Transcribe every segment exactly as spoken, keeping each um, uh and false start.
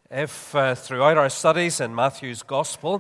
If uh, throughout our studies in Matthew's Gospel,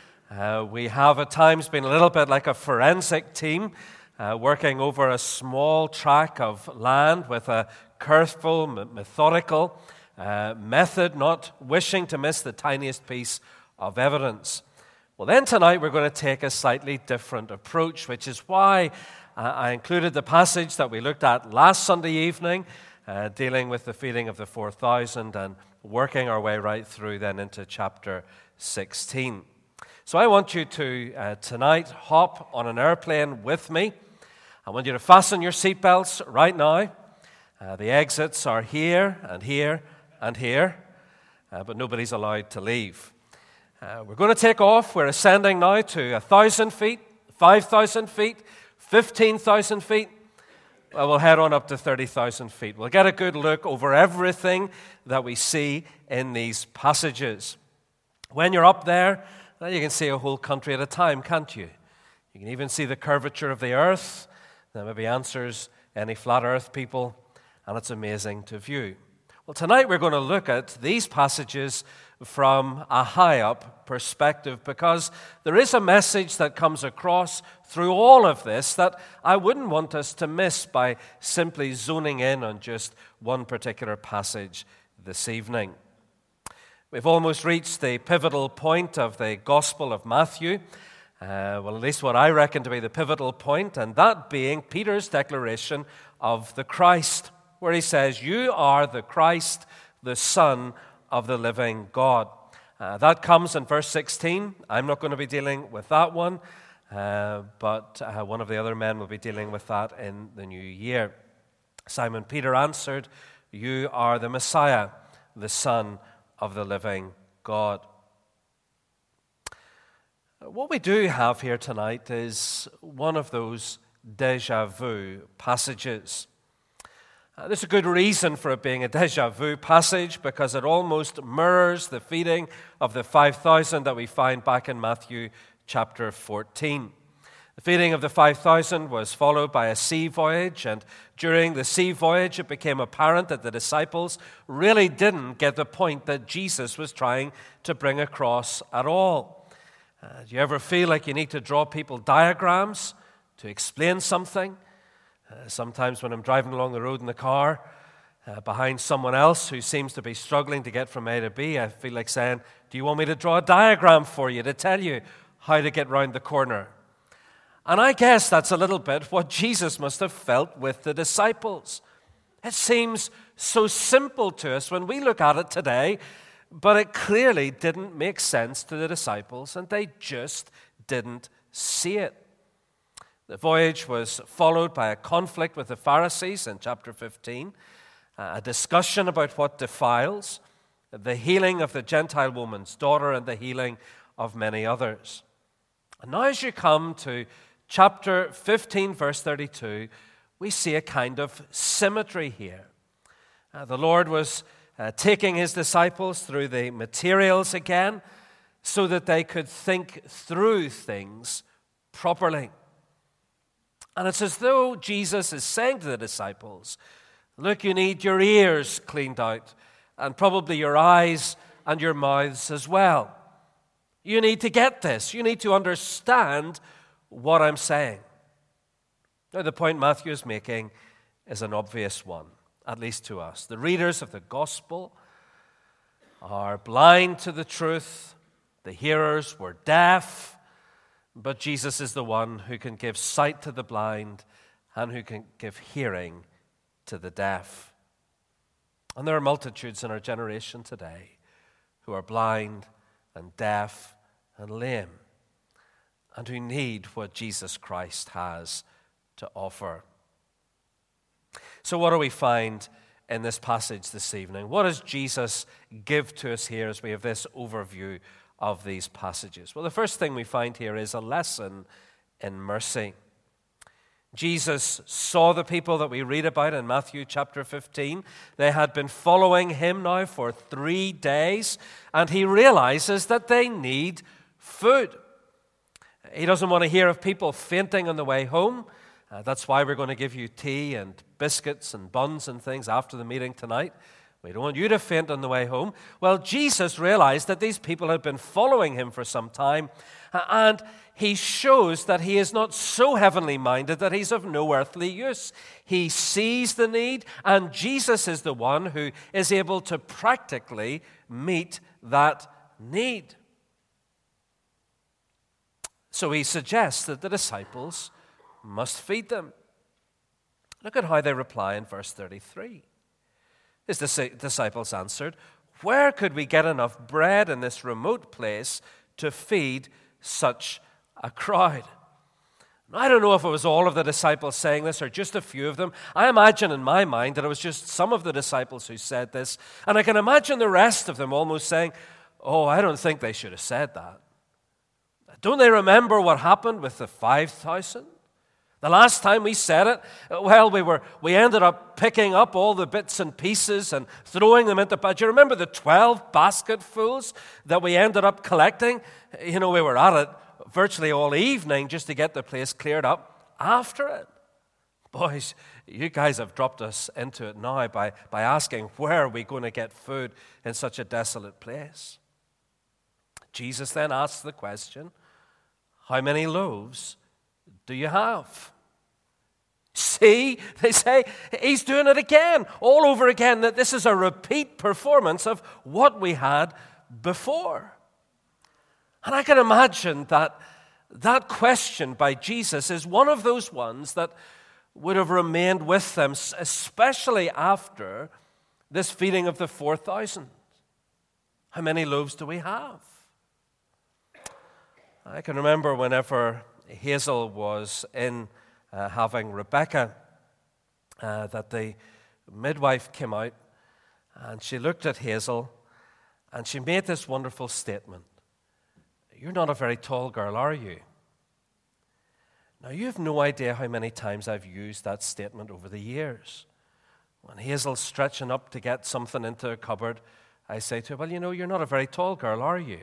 uh, we have at times been a little bit like a forensic team uh, working over a small tract of land with a careful, methodical uh, method, not wishing to miss the tiniest piece of evidence. Well, then tonight we're going to take a slightly different approach, which is why uh, I included the passage that we looked at last Sunday evening, uh, dealing with the feeding of the four thousand and working our way right through then into chapter sixteen. So I want you to uh, tonight hop on an airplane with me. I want you to fasten your seatbelts right now. Uh, the exits are here and here and here, uh, but nobody's allowed to leave. Uh, we're going to take off. We're ascending now to one thousand feet, five thousand feet, fifteen thousand feet. Well, we'll head on up to thirty thousand feet. We'll get a good look over everything that we see in these passages. When you're up there, you can see a whole country at a time, can't you? You can even see the curvature of the earth. That maybe answers any flat earth people, and it's amazing to view. Well, tonight we're going to look at these passages from a high-up perspective, because there is a message that comes across through all of this that I wouldn't want us to miss by simply zoning in on just one particular passage this evening. We've almost reached the pivotal point of the Gospel of Matthew, uh, well, at least what I reckon to be the pivotal point, and that being Peter's declaration of the Christ, where he says, "You are the Christ, the Son of the living God." Uh, that comes in verse sixteen. I'm not going to be dealing with that one, uh, but uh, one of the other men will be dealing with that in the new year. Simon Peter answered, "You are the Messiah, the Son of the living God." What we do have here tonight is one of those déjà vu passages. Uh, there's a good reason for it being a déjà vu passage, because it almost mirrors the feeding of the five thousand that we find back in Matthew chapter fourteen. The feeding of the five thousand was followed by a sea voyage, and during the sea voyage it became apparent that the disciples really didn't get the point that Jesus was trying to bring across at all. Uh, do you ever feel like you need to draw people diagrams to explain something? Uh, sometimes when I'm driving along the road in the car uh, behind someone else who seems to be struggling to get from A to B, I feel like saying, "Do you want me to draw a diagram for you to tell you how to get round the corner?" And I guess that's a little bit what Jesus must have felt with the disciples. It seems so simple to us when we look at it today, but it clearly didn't make sense to the disciples, and they just didn't see it. The voyage was followed by a conflict with the Pharisees in chapter fifteen, a discussion about what defiles, the healing of the Gentile woman's daughter, and the healing of many others. And now as you come to chapter fifteen, verse thirty-two, we see a kind of symmetry here. Uh, the Lord was uh, taking his disciples through the materials again so that they could think through things properly. And it's as though Jesus is saying to the disciples, look, you need your ears cleaned out, and probably your eyes and your mouths as well. You need to get this. You need to understand what I'm saying. Now, the point Matthew is making is an obvious one, at least to us. The readers of the gospel are blind to the truth. The hearers were deaf. But Jesus is the one who can give sight to the blind and who can give hearing to the deaf. And there are multitudes in our generation today who are blind and deaf and lame and who need what Jesus Christ has to offer. So what do we find in this passage this evening? What does Jesus give to us here as we have this overview of these passages? Well, the first thing we find here is a lesson in mercy. Jesus saw the people that we read about in Matthew chapter fifteen. They had been following him now for three days, and he realizes that they need food. He doesn't want to hear of people fainting on the way home. Uh, that's why we're going to give you tea and biscuits and buns and things after the meeting tonight. We don't want you to faint on the way home. Well, Jesus realized that these people had been following him for some time, and he shows that he is not so heavenly minded that he's of no earthly use. He sees the need, and Jesus is the one who is able to practically meet that need. So he suggests that the disciples must feed them. Look at how they reply in verse thirty-three. His disciples answered, "Where could we get enough bread in this remote place to feed such a crowd?" Now, I don't know if it was all of the disciples saying this or just a few of them. I imagine in my mind that it was just some of the disciples who said this. And I can imagine the rest of them almost saying, "Oh, I don't think they should have said that. Don't they remember what happened with the five thousand? The last time we said it, well, we were we ended up picking up all the bits and pieces and throwing them into... Do you remember the twelve basketfuls that we ended up collecting? You know, we were at it virtually all evening just to get the place cleared up after it. Boys, you guys have dropped us into it now by, by asking where are we going to get food in such a desolate place." Jesus then asks the question, "How many loaves do you have?" See, they say, he's doing it again, all over again, that this is a repeat performance of what we had before. And I can imagine that that question by Jesus is one of those ones that would have remained with them, especially after this feeding of the four thousand. How many loaves do we have? I can remember whenever Hazel was in uh, having Rebecca, uh, that the midwife came out and she looked at Hazel and she made this wonderful statement. "You're not a very tall girl, are you?" Now, you have no idea how many times I've used that statement over the years. When Hazel's stretching up to get something into a cupboard, I say to her, "Well, you know, you're not a very tall girl, are you?"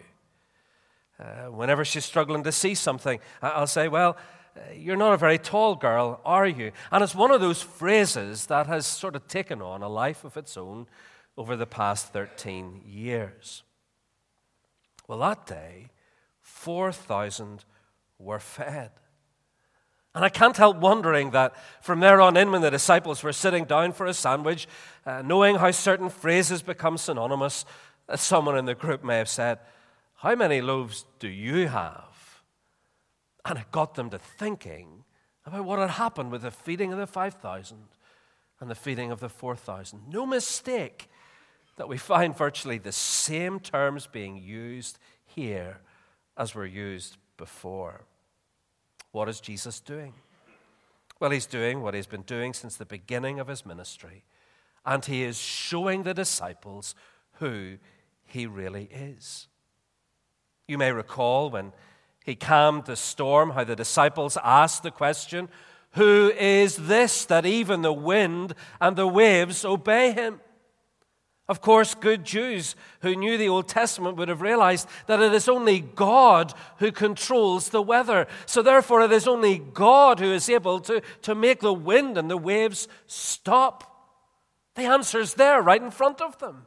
Uh, whenever she's struggling to see something, I'll say, "Well, uh, you're not a very tall girl, are you?" And it's one of those phrases that has sort of taken on a life of its own over the past thirteen years. Well, that day, four thousand were fed. And I can't help wondering that from there on in, when the disciples were sitting down for a sandwich, uh, knowing how certain phrases become synonymous, uh, someone in the group may have said, "How many loaves do you have?" And it got them to thinking about what had happened with the feeding of the five thousand and the feeding of the four thousand. No mistake that we find virtually the same terms being used here as were used before. What is Jesus doing? Well, he's doing what he's been doing since the beginning of his ministry, and he is showing the disciples who he really is. You may recall when he calmed the storm, how the disciples asked the question, "Who is this that even the wind and the waves obey him?" Of course, good Jews who knew the Old Testament would have realized that it is only God who controls the weather. So therefore, it is only God who is able to, to make the wind and the waves stop. The answer's there right in front of them.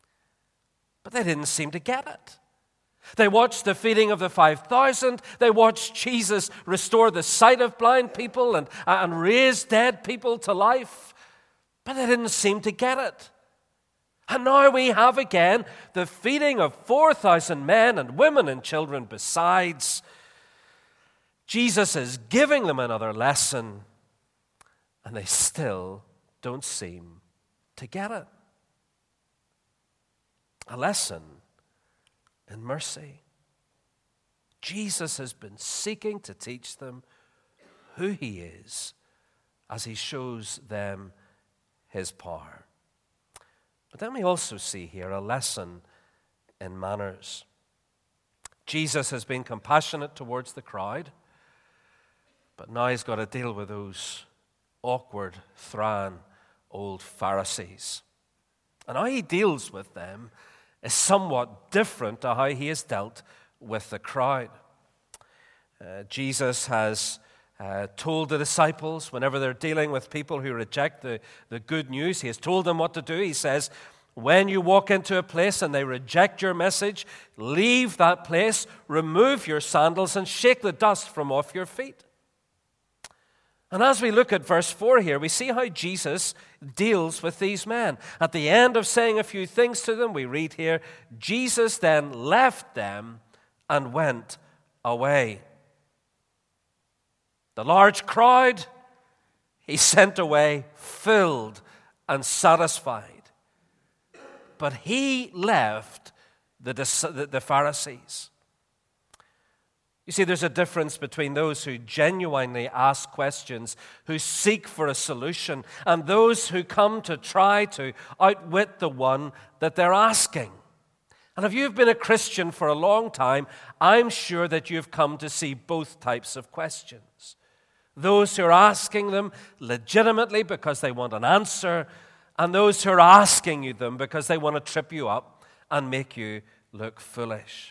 But they didn't seem to get it. They watched the feeding of the five thousand. They watched Jesus restore the sight of blind people and, and raise dead people to life. But they didn't seem to get it. And now we have again the feeding of four thousand men and women and children besides. Jesus is giving them another lesson, and they still don't seem to get it. A lesson in mercy. Jesus has been seeking to teach them who he is as he shows them his power. But then we also see here a lesson in manners. Jesus has been compassionate towards the crowd, but now he's got to deal with those awkward, thran old Pharisees. And how he deals with them is somewhat different to how he has dealt with the crowd. Uh, Jesus has uh, told the disciples, whenever they're dealing with people who reject the, the good news, he has told them what to do. He says, when you walk into a place and they reject your message, leave that place, remove your sandals, and shake the dust from off your feet. And as we look at verse four here, we see how Jesus deals with these men. At the end of saying a few things to them, we read here, Jesus then left them and went away. The large crowd he sent away filled and satisfied. But he left the, the Pharisees. You see, there's a difference between those who genuinely ask questions, who seek for a solution, and those who come to try to outwit the one that they're asking. And if you've been a Christian for a long time, I'm sure that you've come to see both types of questions. Those who are asking them legitimately because they want an answer, and those who are asking you them because they want to trip you up and make you look foolish.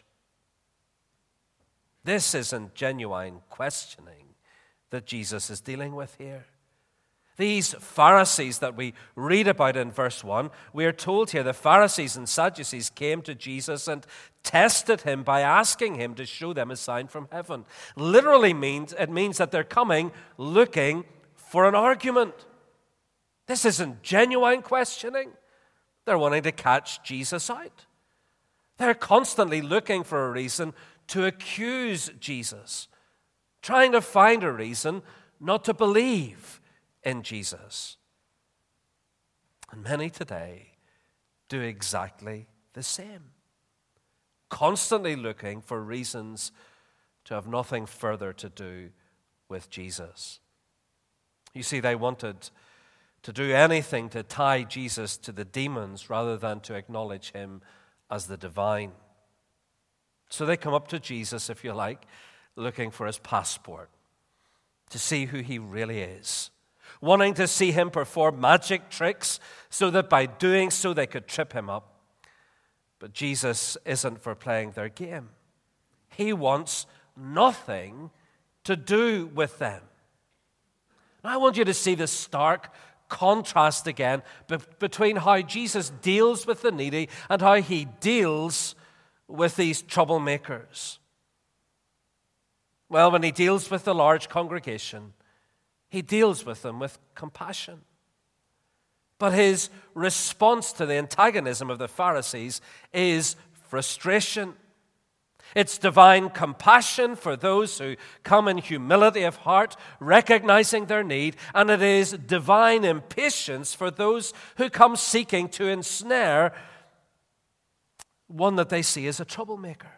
This isn't genuine questioning that Jesus is dealing with here. These Pharisees that we read about in verse one, we are told here the Pharisees and Sadducees came to Jesus and tested him by asking him to show them a sign from heaven. Literally means, it means that they're coming looking for an argument. This isn't genuine questioning. They're wanting to catch Jesus out. They're constantly looking for a reason to accuse Jesus, trying to find a reason not to believe in Jesus. And many today do exactly the same, constantly looking for reasons to have nothing further to do with Jesus. You see, they wanted to do anything to tie Jesus to the demons rather than to acknowledge him as the divine. So they come up to Jesus, if you like, looking for his passport, to see who he really is, wanting to see him perform magic tricks so that by doing so they could trip him up. But Jesus isn't for playing their game. He wants nothing to do with them. Now I want you to see the stark contrast again be- between how Jesus deals with the needy and how he deals with these troublemakers. Well, when he deals with the large congregation, he deals with them with compassion. But his response to the antagonism of the Pharisees is frustration. It's divine compassion for those who come in humility of heart, recognizing their need, and it is divine impatience for those who come seeking to ensnare one that they see as a troublemaker.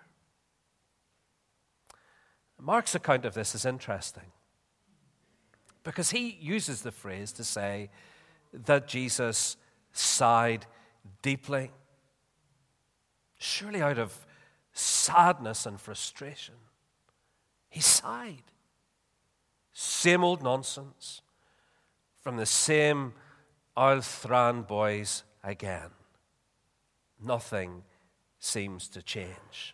Mark's account of this is interesting because he uses the phrase to say that Jesus sighed deeply, surely out of sadness and frustration. He sighed. Same old nonsense from the same Oil Thran boys again. Nothing seems to change.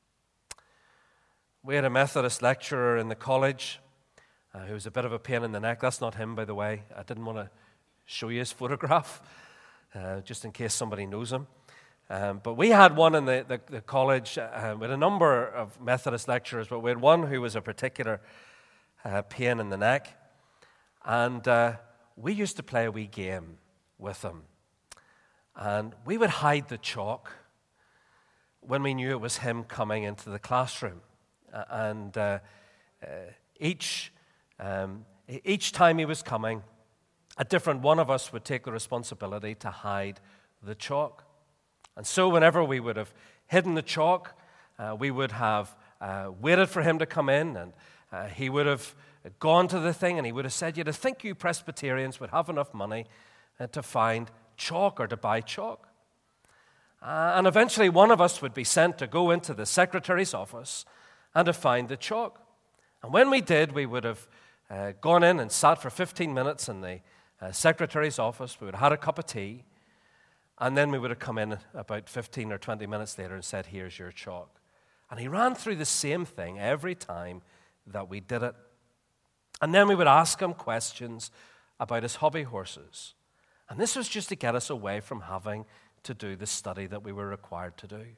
We had a Methodist lecturer in the college uh, who was a bit of a pain in the neck. That's not him, by the way. I didn't want to show you his photograph, uh, just in case somebody knows him. Um, but we had one in the, the, the college. Uh, we had a number of Methodist lecturers, but we had one who was a particular uh, pain in the neck. And uh, we used to play a wee game with him. And we would hide the chalk when we knew it was him coming into the classroom. Uh, and uh, uh, each, um, each time he was coming, a different one of us would take the responsibility to hide the chalk. And so whenever we would have hidden the chalk, uh, we would have uh, waited for him to come in, and uh, he would have gone to the thing, and he would have said, "You to think you Presbyterians would have enough money uh, to find chalk or to buy chalk." Uh, and eventually one of us would be sent to go into the secretary's office and to find the chalk. And when we did, we would have uh, gone in and sat for fifteen minutes in the uh, secretary's office. We would have had a cup of tea. And then we would have come in about fifteen or twenty minutes later and said, "Here's your chalk." And he ran through the same thing every time that we did it. And then we would ask him questions about his hobby horses. And this was just to get us away from having to do the study that we were required to do.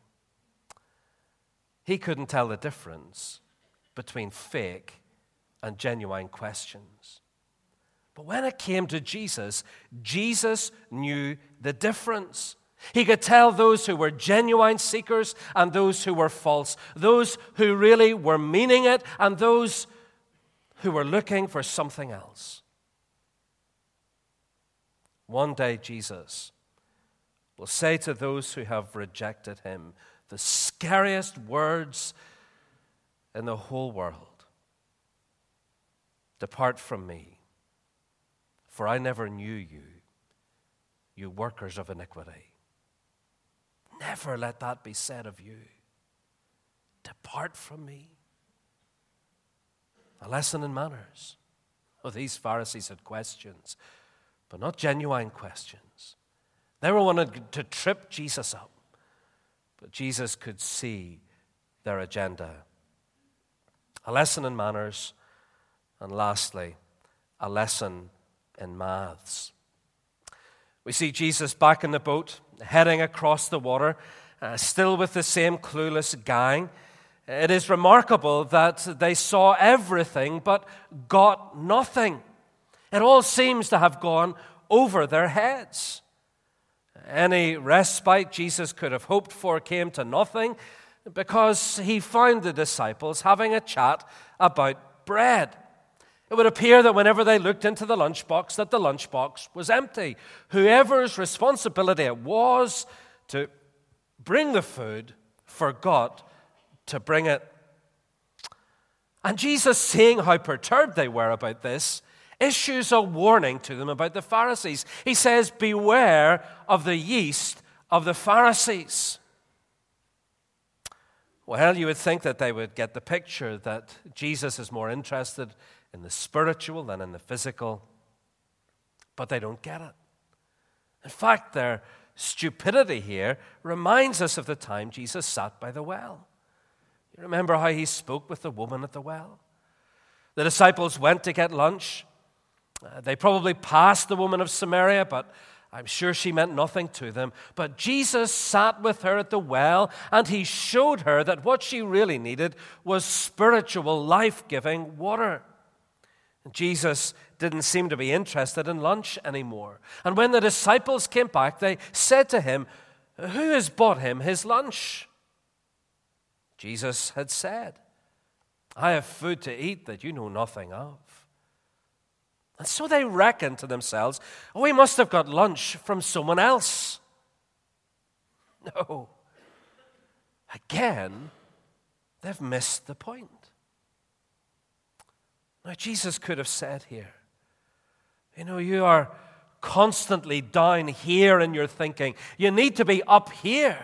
He couldn't tell the difference between fake and genuine questions. But when it came to Jesus, Jesus knew the difference. He could tell those who were genuine seekers and those who were false, those who really were meaning it and those who were looking for something else. One day, Jesus will say to those who have rejected him the scariest words in the whole world. Depart from me, for I never knew you, you workers of iniquity. Never let that be said of you. Depart from me. A lesson in manners. Oh, these Pharisees had questions, but not genuine questions. They were wanting to trip Jesus up, but Jesus could see their agenda. A lesson in manners, and lastly, a lesson in maths. We see Jesus back in the boat, heading across the water, uh, still with the same clueless gang. It is remarkable that they saw everything but got nothing. It all seems to have gone over their heads. Any respite Jesus could have hoped for came to nothing because he found the disciples having a chat about bread. It would appear that whenever they looked into the lunchbox, that the lunchbox was empty. Whoever's responsibility it was to bring the food forgot to bring it. And Jesus, seeing how perturbed they were about this, issues a warning to them about the Pharisees. He says, beware of the yeast of the Pharisees. Well, you would think that they would get the picture that Jesus is more interested in the spiritual than in the physical, but they don't get it. In fact, their stupidity here reminds us of the time Jesus sat by the well. You remember how he spoke with the woman at the well? The disciples went to get lunch. Uh, they probably passed the woman of Samaria, but I'm sure she meant nothing to them. But Jesus sat with her at the well, and he showed her that what she really needed was spiritual, life-giving water. Jesus didn't seem to be interested in lunch anymore. And when the disciples came back, they said to him, "Who has bought him his lunch?" Jesus had said, "I have food to eat that you know nothing of." And so they reckoned to themselves, "Oh, we must have got lunch from someone else." No. Again, they've missed the point. Now, Jesus could have said here, you know, you are constantly down here in your thinking. You need to be up here.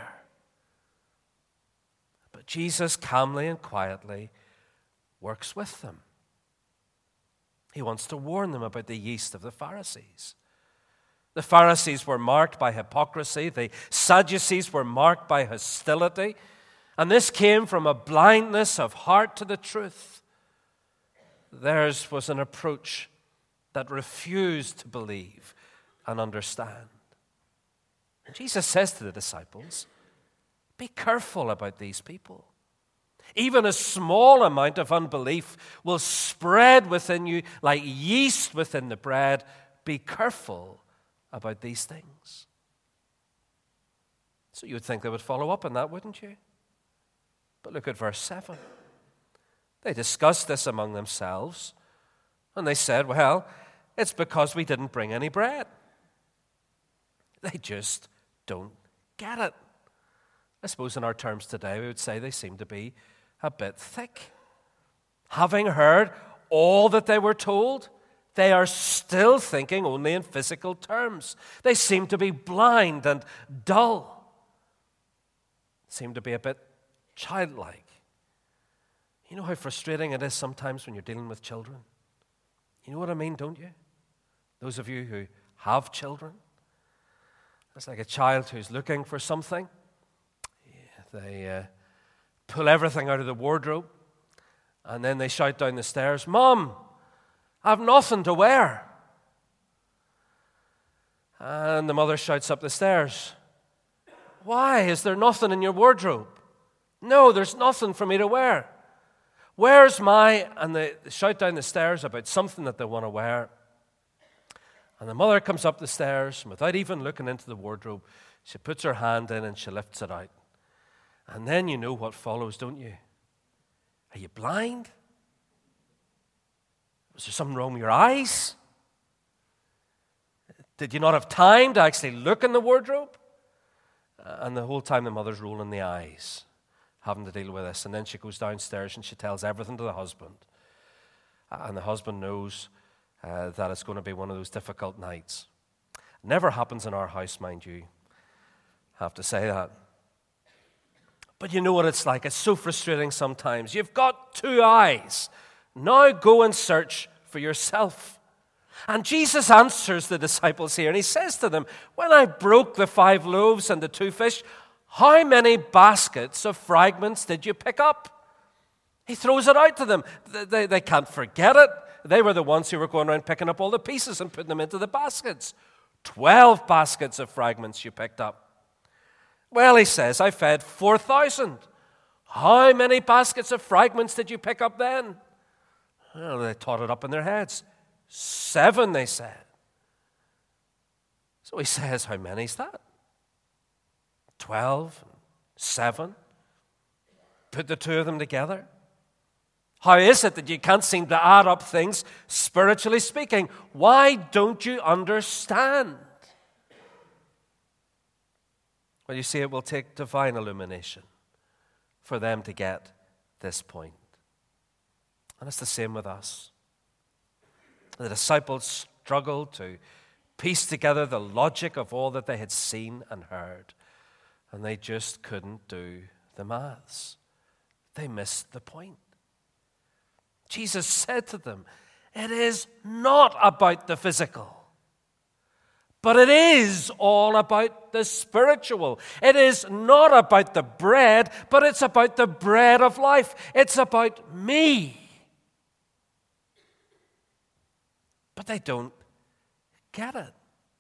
But Jesus calmly and quietly works with them. He wants to warn them about the yeast of the Pharisees. The Pharisees were marked by hypocrisy. The Sadducees were marked by hostility. And this came from a blindness of heart to the truth. Theirs was an approach that refused to believe and understand. And Jesus says to the disciples, be careful about these people. Even a small amount of unbelief will spread within you like yeast within the bread. Be careful about these things. So you would think they would follow up on that, wouldn't you? But look at verse seven. They discussed this among themselves, and they said, well, it's because we didn't bring any bread. They just don't get it. I suppose in our terms today, we would say they seem to be a bit thick. Having heard all that they were told, they are still thinking only in physical terms. They seem to be blind and dull. Seem to be a bit childlike. You know how frustrating it is sometimes when you're dealing with children? You know what I mean, don't you? Those of you who have children. It's like a child who's looking for something. Yeah, they uh, pull everything out of the wardrobe, and then they shout down the stairs, "Mom, I have nothing to wear." And the mother shouts up the stairs, Why? Is there nothing in your wardrobe? No, there's nothing for me to wear. Where's my... And they shout down the stairs about something that they want to wear. And the mother comes up the stairs, and without even looking into the wardrobe, she puts her hand in and she lifts it out. And then you know what follows, don't you? Are you blind? Was there something wrong with your eyes? Did you not have time to actually look in the wardrobe? And the whole time the mother's rolling the eyes, having to deal with this. And then she goes downstairs and she tells everything to the husband. And the husband knows uh, that it's going to be one of those difficult nights. Never happens in our house, mind you. I have to say that. But you know what it's like. It's so frustrating sometimes. You've got two eyes. Now go and search for yourself. And Jesus answers the disciples here, and he says to them, when I broke the five loaves and the two fish, how many baskets of fragments did you pick up? He throws it out to them. They, they, they can't forget it. They were the ones who were going around picking up all the pieces and putting them into the baskets. Twelve baskets of fragments you picked up. Well, he says, I fed four thousand. How many baskets of fragments did you pick up then? Well, they totted up in their heads. Seven, they said. So he says, how many is that? Twelve, seven. Put the two of them together. How is it that you can't seem to add up things, spiritually speaking? Why don't you understand? Well, you see, it will take divine illumination for them to get this point. And it's the same with us. The disciples struggled to piece together the logic of all that they had seen and heard, and they just couldn't do the maths. They missed the point. Jesus said to them, it is not about the physical, but it is all about the spiritual. It is not about the bread, but it's about the bread of life. It's about me. But they don't get it.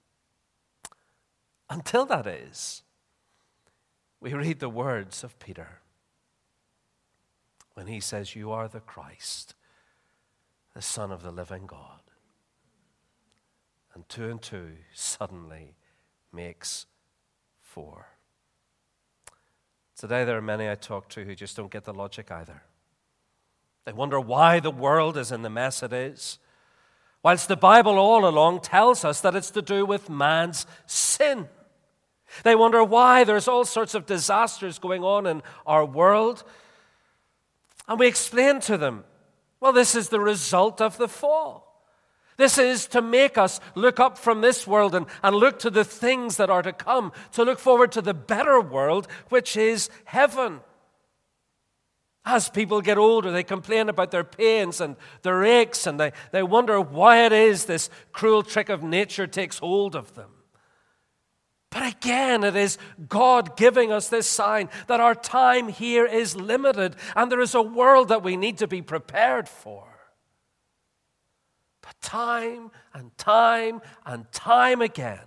Until that is, we read the words of Peter when he says, you are the Christ, the Son of the living God. And two and two suddenly makes four. Today there are many I talk to who just don't get the logic either. They wonder why the world is in the mess it is, whilst the Bible all along tells us that it's to do with man's sin. They wonder why there's all sorts of disasters going on in our world. And we explain to them, well, this is the result of the fall. This is to make us look up from this world and, and look to the things that are to come, to look forward to the better world, which is heaven. As people get older, they complain about their pains and their aches, and they, they wonder why it is this cruel trick of nature takes hold of them. But again, it is God giving us this sign that our time here is limited, and there is a world that we need to be prepared for. But time and time and time again,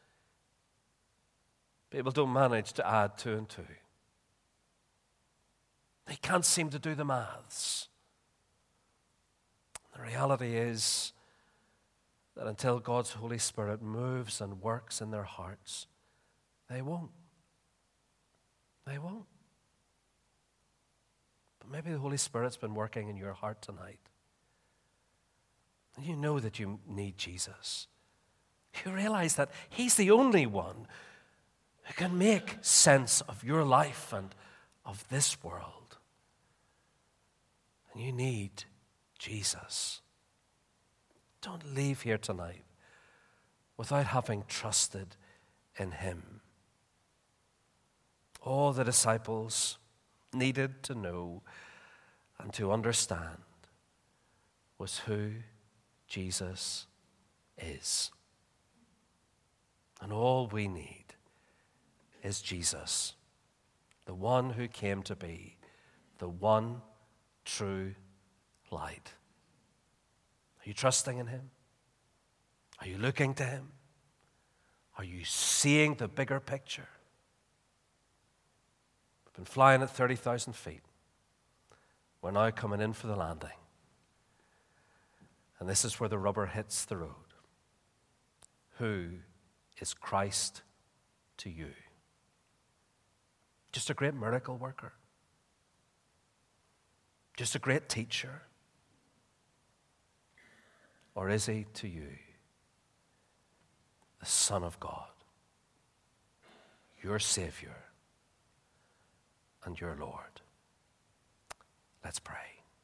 people don't manage to add two and two. They can't seem to do the maths. The reality is that until God's Holy Spirit moves and works in their hearts, they won't. They won't. But maybe the Holy Spirit's been working in your heart tonight. And you know that you need Jesus. You realize that He's the only one who can make sense of your life and of this world. And you need Jesus. Don't leave here tonight without having trusted in Him. All the disciples needed to know and to understand was who Jesus is. And all we need is Jesus, the one who came to be, the one true light. Are you trusting in Him? Are you looking to Him? Are you seeing the bigger picture? We've been flying at thirty thousand feet. We're now coming in for the landing. And this is where the rubber hits the road. Who is Christ to you? Just a great miracle worker? Just a great teacher? Or is he to you the Son of God, your Savior and your Lord? Let's pray.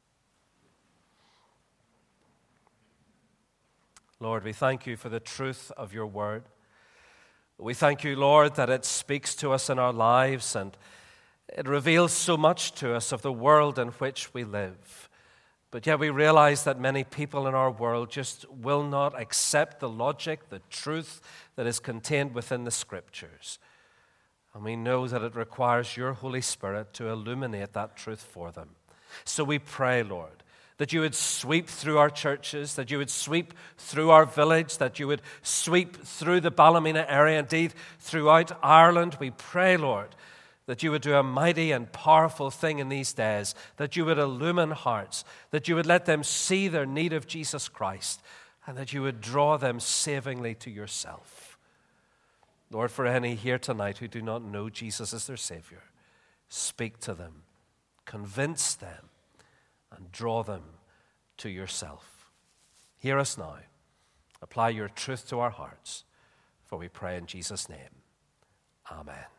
Lord, we thank you for the truth of your word. We thank you, Lord, that it speaks to us in our lives and it reveals so much to us of the world in which we live. But yet we realize that many people in our world just will not accept the logic, the truth that is contained within the Scriptures. And we know that it requires your Holy Spirit to illuminate that truth for them. So we pray, Lord, that you would sweep through our churches, that you would sweep through our village, that you would sweep through the Ballymena area, indeed throughout Ireland. We pray, Lord, that you would do a mighty and powerful thing in these days, that you would illumine hearts, that you would let them see their need of Jesus Christ, and that you would draw them savingly to yourself. Lord, for any here tonight who do not know Jesus as their Savior, speak to them, convince them, and draw them to yourself. Hear us now. Apply your truth to our hearts, for we pray in Jesus' name. Amen.